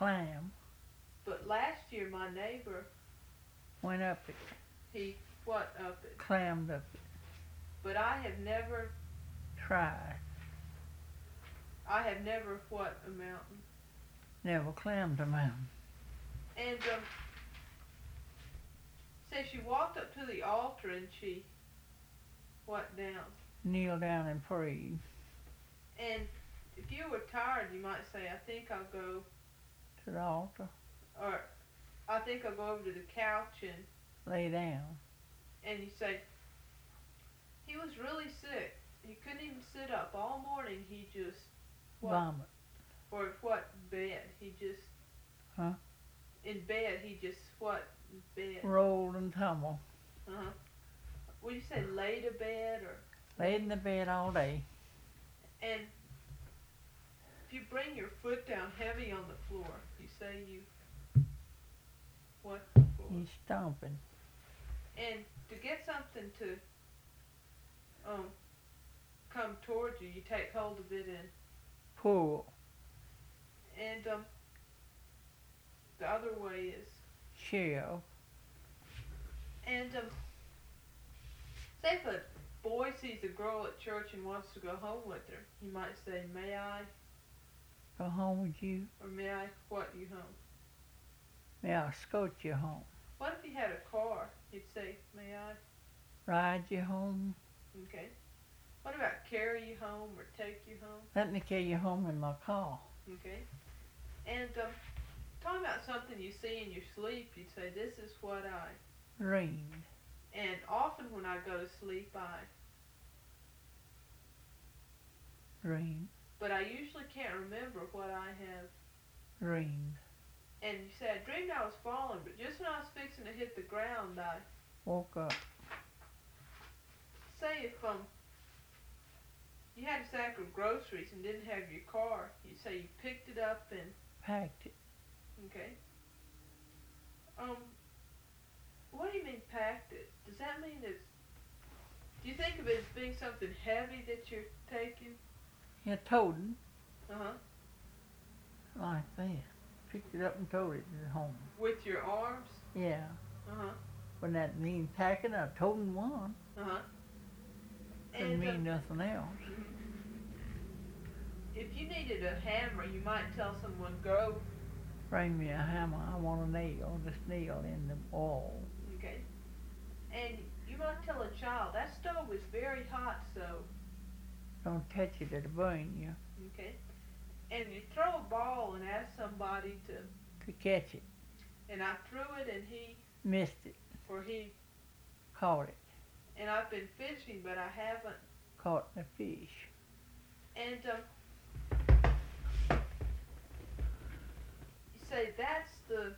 clam. But last year my neighbor, Went up it. he what up it? Clammed up it. But I have never Tried. what a mountain. Never clammed a mountain. And say she walked up to the altar and she what down? Kneel down and prayed. And if you were tired, you might say, I think I'll go, To the altar. or I think I'll go over to the couch and Lay down. you say, he was really sick. He couldn't even sit up all morning. He just Vomit. or what bed? He just Huh? in bed. He just what bed? Rolled and tumbled. Would you say laid a bed or? Laid in the bed all day. And if you bring your foot down heavy on the floor, you say you what for? He's stomping. And to get something to come towards you, you take hold of it and Pull. and the other way is Shell. and say if a boy sees a girl at church and wants to go home with her, you might say, may I? Go home with you. Or may I what you home? May I escort you home? What if you had a car? You'd say, may I? Ride you home? Okay. What about carry you home or take you home? Let me carry you home in my car. Okay. And talking about something you see in your sleep, you'd say, this is what I. Dreamed. And often when I go to sleep, Dreamed. but I usually can't remember what I have. Dreamed. And you say, I dreamed I was falling, but just when I was fixing to hit the ground, I Woke up. say if you had a sack of groceries and didn't have your car, you say you picked it up and Packed it. okay. What do you mean packed it? Does that mean it's? Do you think of it as being something heavy that you're taking? Yeah, toting. Like that. Picked it up and towed it to home. With your arms? Yeah. Wouldn't that mean packing? I toting one. Doesn't mean nothing else. If you needed a hammer, you might tell someone, go. Bring me a hammer. I want a nail. This nail in the wall. Okay. And you might tell a child, that stove is very hot, so. Don't touch it, it'll burn you. Okay. And you throw a ball and ask somebody To catch it. and I threw it and he, Missed it. or he, Caught it. and I've been fishing, but I haven't. Caught the fish. And you say that's the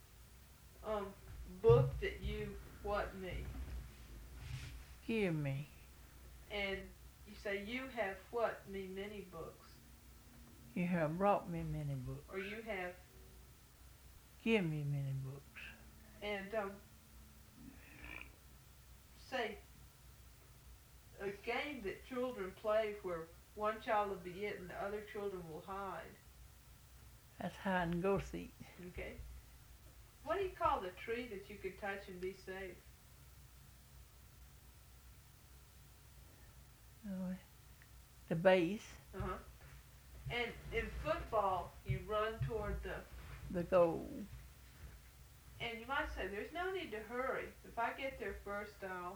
book that you what me, Give me. and you say you have what me many books, You have brought me many books. or you have, Give me many books. and say a game that children play where one child will be it and the other children will hide. That's hide and go seek. Okay. What do you call the tree that you could touch and be safe? The base. And in football, you run toward The goal. and you might say, there's no need to hurry. If I get there first, I'll,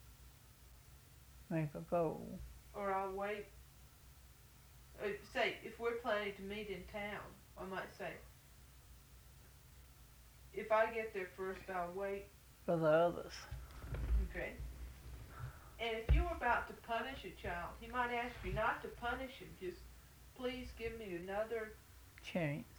Make a goal. or I'll wait. Say, if we're planning to meet in town, I might say, if I get there first, I'll wait. For the others. Okay. And if you were about to punish a child, he might ask you not to punish him, just please give me another Chance.